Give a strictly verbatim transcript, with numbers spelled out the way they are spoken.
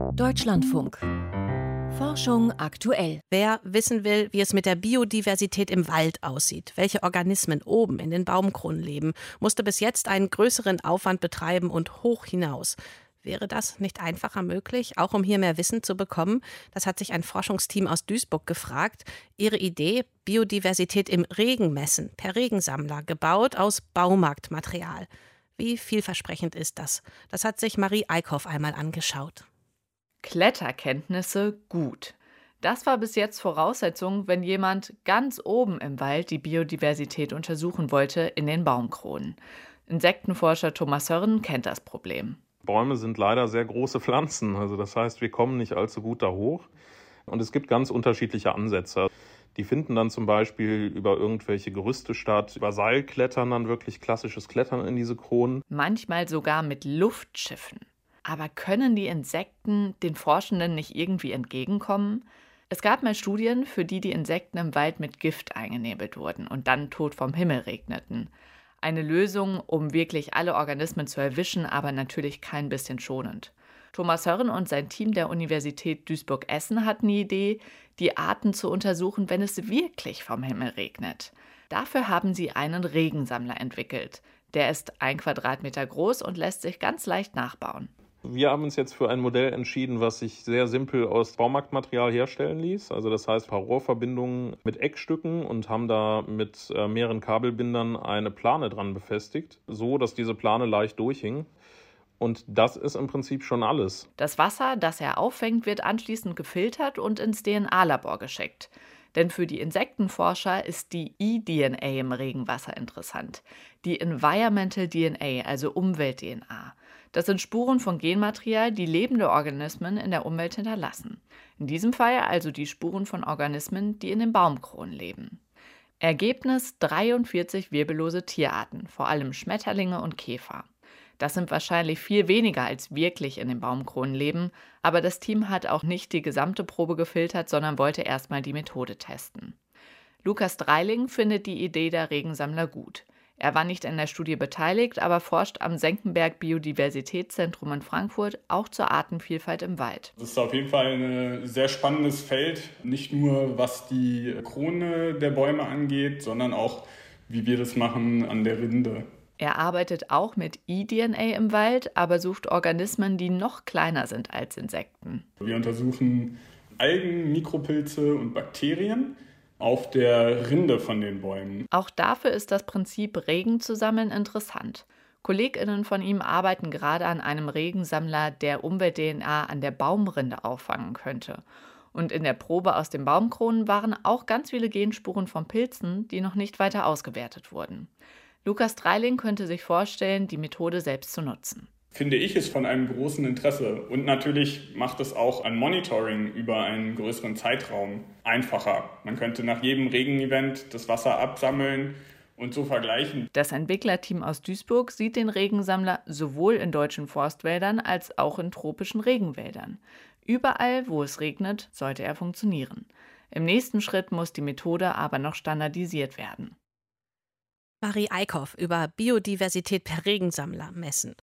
Deutschlandfunk. Forschung aktuell. Wer wissen will, wie es mit der Biodiversität im Wald aussieht, welche Organismen oben in den Baumkronen leben, musste bis jetzt einen größeren Aufwand betreiben und hoch hinaus. Wäre das nicht einfacher möglich, auch um hier mehr Wissen zu bekommen? Das hat sich ein Forschungsteam aus Duisburg gefragt. Ihre Idee: Biodiversität im Regen messen, per Regensammler, gebaut aus Baumarktmaterial. Wie vielversprechend ist das? Das hat sich Marie Eickhoff einmal angeschaut. Kletterkenntnisse gut. Das war bis jetzt Voraussetzung, wenn jemand ganz oben im Wald die Biodiversität untersuchen wollte in den Baumkronen. Insektenforscher Thomas Hörren kennt das Problem. Bäume sind leider sehr große Pflanzen, also das heißt, wir kommen nicht allzu gut da hoch. Und es gibt ganz unterschiedliche Ansätze. Die finden dann zum Beispiel über irgendwelche Gerüste statt, über Seilklettern dann wirklich klassisches Klettern in diese Kronen. Manchmal sogar mit Luftschiffen. Aber können die Insekten den Forschenden nicht irgendwie entgegenkommen? Es gab mal Studien, für die die Insekten im Wald mit Gift eingenebelt wurden und dann tot vom Himmel regneten. Eine Lösung, um wirklich alle Organismen zu erwischen, aber natürlich kein bisschen schonend. Thomas Hörren und sein Team der Universität Duisburg-Essen hatten die Idee, die Arten zu untersuchen, wenn es wirklich vom Himmel regnet. Dafür haben sie einen Regensammler entwickelt. Der ist ein Quadratmeter groß und lässt sich ganz leicht nachbauen. Wir haben uns jetzt für ein Modell entschieden, was sich sehr simpel aus Baumarktmaterial herstellen ließ. Also das heißt, ein paar Rohrverbindungen mit Eckstücken und haben da mit äh, mehreren Kabelbindern eine Plane dran befestigt, so dass diese Plane leicht durchhing. Und das ist im Prinzip schon alles. Das Wasser, das er auffängt, wird anschließend gefiltert und ins D N A-Labor geschickt. Denn für die Insektenforscher ist die e-D N A im Regenwasser interessant. Die Environmental D N A, also Umwelt-D N A. Das sind Spuren von Genmaterial, die lebende Organismen in der Umwelt hinterlassen. In diesem Fall also die Spuren von Organismen, die in den Baumkronen leben. Ergebnis: dreiundvierzig wirbellose Tierarten, vor allem Schmetterlinge und Käfer. Das sind wahrscheinlich viel weniger, als wirklich in den Baumkronen leben, aber das Team hat auch nicht die gesamte Probe gefiltert, sondern wollte erstmal die Methode testen. Lukas Dreiling findet die Idee der Regensammler gut. Er war nicht in der Studie beteiligt, aber forscht am Senckenberg Biodiversitätszentrum in Frankfurt auch zur Artenvielfalt im Wald. Das ist auf jeden Fall ein sehr spannendes Feld, nicht nur was die Krone der Bäume angeht, sondern auch, wie wir das machen an der Rinde. Er arbeitet auch mit e-D N A im Wald, aber sucht Organismen, die noch kleiner sind als Insekten. Wir untersuchen Algen, Mikropilze und Bakterien auf der Rinde von den Bäumen. Auch dafür ist das Prinzip Regen zu sammeln interessant. KollegInnen von ihm arbeiten gerade an einem Regensammler, der Umwelt-D N A an der Baumrinde auffangen könnte. Und in der Probe aus den Baumkronen waren auch ganz viele Genspuren von Pilzen, die noch nicht weiter ausgewertet wurden. Lukas Dreiling könnte sich vorstellen, die Methode selbst zu nutzen. Finde ich es von einem großen Interesse. Und natürlich macht es auch ein Monitoring über einen größeren Zeitraum einfacher. Man könnte nach jedem Regenevent das Wasser absammeln und so vergleichen. Das Entwicklerteam aus Duisburg sieht den Regensammler sowohl in deutschen Forstwäldern als auch in tropischen Regenwäldern. Überall, wo es regnet, sollte er funktionieren. Im nächsten Schritt muss die Methode aber noch standardisiert werden. Marie Eickhoff über Biodiversität per Regensammler messen.